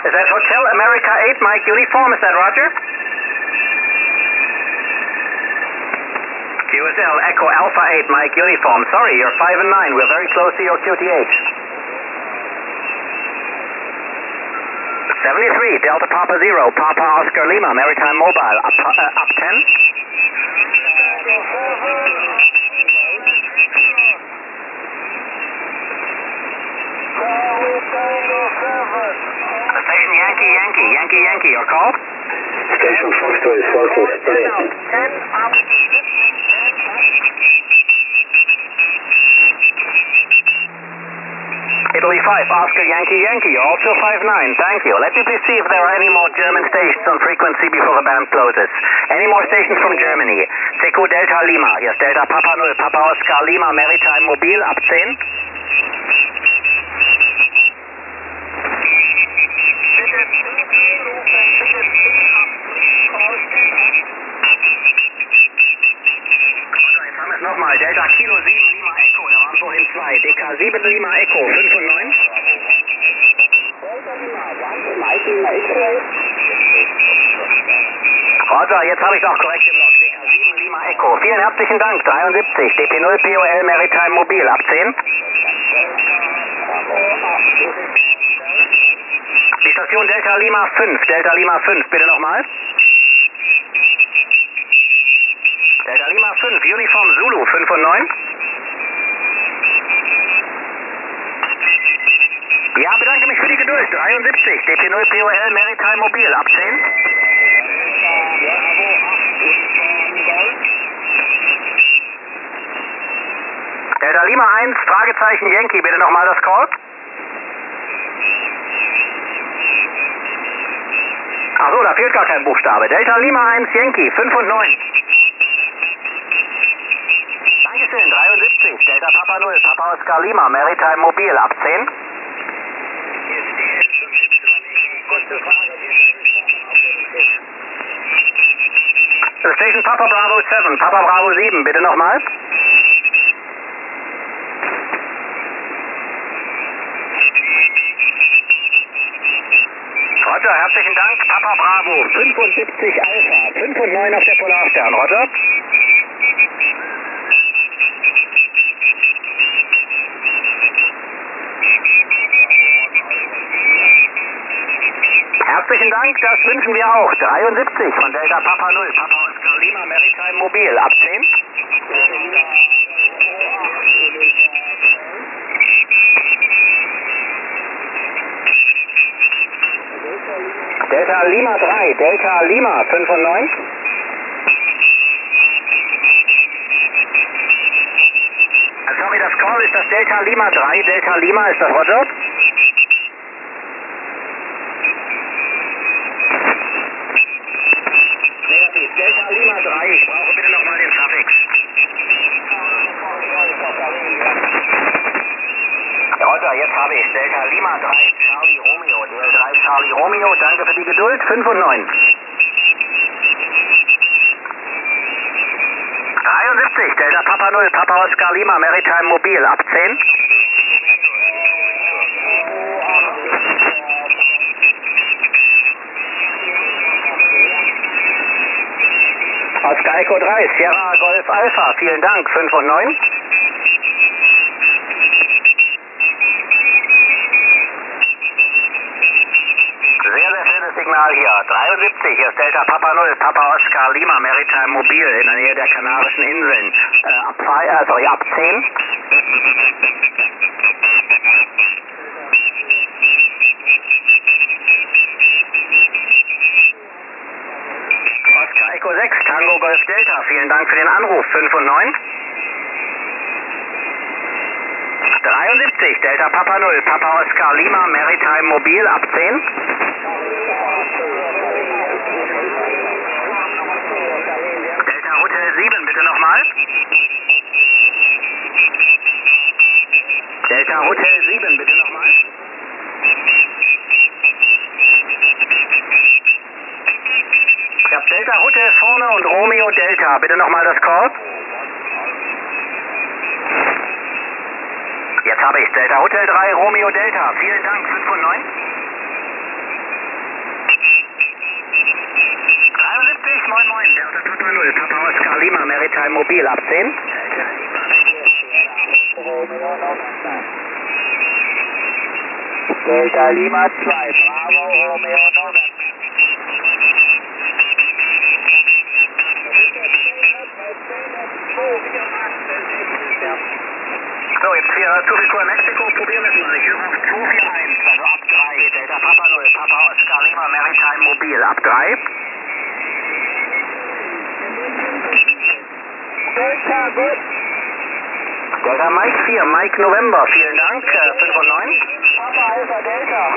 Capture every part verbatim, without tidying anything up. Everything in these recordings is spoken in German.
Is that Hotel America eight, Mike Uniform? Is that Roger? Q S L Echo Alpha eight, Mike Uniform. Sorry, you're five and nine. We're very close to your Q T H. seventy-three, Delta Papa Zero, Papa Oscar Lima, Maritime Mobile, up, uh, up ten. Station Yankee, Yankee, Yankee, Yankee, your call? Station Foxtrot, Foxtrot, ten up. Italy five, Oscar Yankee, Yankee, you're also five nine, thank you. Let me please see if there are any more German stations on frequency before the band closes. Any more stations from Germany? Seco Delta Lima, yes, Delta Papa null, Papa Oscar Lima, Maritime Mobil, ab ten. Nochmal, Delta Kilo sieben Lima Echo, da waren vorhin zwei. D K sieben Lima Echo, fünf und neun. Roger, jetzt habe ich noch korrekt im Log. D K sieben Lima Echo. Vielen herzlichen Dank. dreiundsiebzig, D P null P O L Maritime Mobil, ab zehn. Die Station Delta Lima fünf, Delta Lima fünf, bitte nochmal. Delta Lima fünf, Uniform Zulu, fünf und neun. Ja, bedanke mich für die Geduld. dreiundsiebzig, D P null P O L Maritime Mobil, ab zehn. Delta Lima eins, Fragezeichen Yankee, bitte nochmal das Call. Achso, da fehlt gar kein Buchstabe. Delta Lima eins, Yankee, fünf und neun. Dankeschön, dreiundsiebzig, Delta Papa null, Papa Oscar Lima, Maritime Mobil, ab zehn. Station Papa Bravo sieben, Papa Bravo sieben, bitte nochmal. Roger, herzlichen Dank, Papa Bravo, fünfundsiebzig Alpha, fünf und neun auf der Polarstern, Roger. Herzlichen Dank, das wünschen wir auch. dreiundsiebzig von Delta Papa null, Papa Oscar Lima, Maritime Mobil, ab zehn. Delta Lima drei, Delta Lima fünf und neun. Sorry, das Call ist das Delta Lima drei, Delta Lima, ist das Roger? Negativ, Delta Lima drei, ich brauche bitte nochmal den Suffix. Roger, jetzt habe ich Delta Lima drei, Charlie Romeo, D L drei Charlie Romeo, danke für die Geduld, fünf und neun. dreiundsiebzig, Delta Papa null, Papa Oscar Lima, Maritime Mobil, ab zehn. Oscar Echo drei, Sierra Golf Alpha, vielen Dank, fünf und neun. Sehr, sehr schönes Signal hier. dreiundsiebzig, hier ist Delta Papa null, Papa Oscar Lima, Maritime Mobil in der Nähe der Kanarischen Inseln. Äh, ab, zwei, äh, sorry, ab zehn. Oscar Echo sechs, Tango Golf Delta, vielen Dank für den Anruf, fünf und neun. dreiundsiebzig, Delta Papa null, Papa Oscar Lima, Maritime Mobil, ab zehn. Delta Hotel sieben, bitte nochmal. Delta Hotel sieben, bitte nochmal. Ich habe Delta Hotel vorne und Romeo Delta, bitte nochmal das Call. Jetzt habe ich Delta Hotel drei, Romeo Delta. Vielen Dank, fünf und neun. Maritime Mobil, ab zehn. Delta Lima zwei, Bravo, Romeo, November. So, jetzt hier zu viel Mexiko, probieren wir es mal. Ich höre auf zwei vier eins, also ab drei. Delta Papa null, Papa Oscar Lima Maritime Mobil, ab drei. Delta, gut. Delta Mike vier, Mike November, vielen Dank, äh, fünf und neun. Papa Alpha Delta.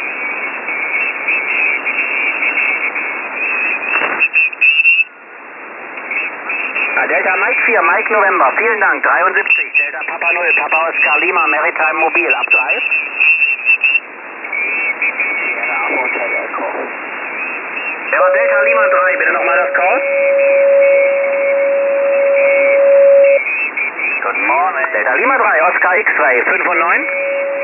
Ah, Delta Mike vier, Mike November, vielen Dank, dreiundsiebzig. Delta Papa null, Papa Oscar Lima Maritime Mobil, ab drei. Ja, Delta Lima drei, bitte nochmal das Call. Good morning. Delta Lima drei, Oscar X zwei, fünf und neun.